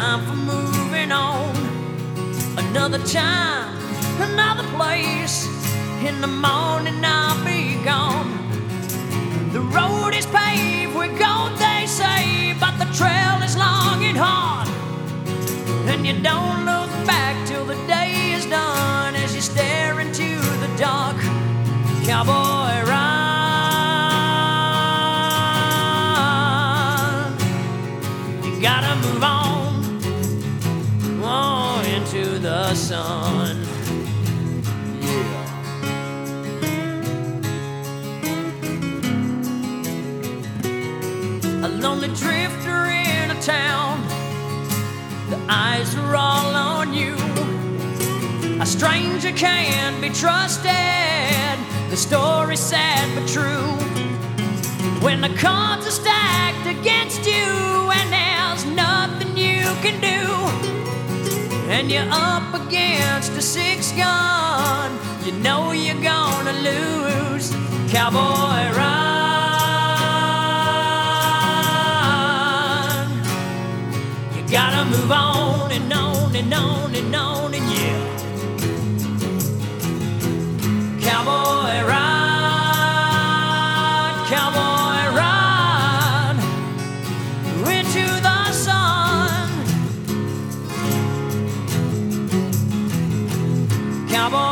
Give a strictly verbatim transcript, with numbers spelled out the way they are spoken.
time for moving on. Another time, another place. In the morning I'll be gone. The road is paved with gold, they say, but the trail is long and hard. And you don't look back till the day is done as you stare into the dark. Cowboy, run. You gotta move on, on into the sun. A lonely drifter in a town, the eyes are all on you. A stranger can't be trusted, the story's sad but true. When the cards are stacked against you and there's nothing you can do, and you're up against a six gun, you know you're gonna lose. Cowboy, run. Gotta move on and on and on and on and yeah. Cowboy, ride, cowboy, ride into the sun. Cowboy.